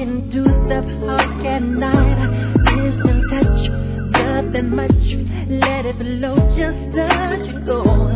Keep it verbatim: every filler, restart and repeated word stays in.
into the park at night. Kiss and touch, nothing much. Let it flow, just let it go.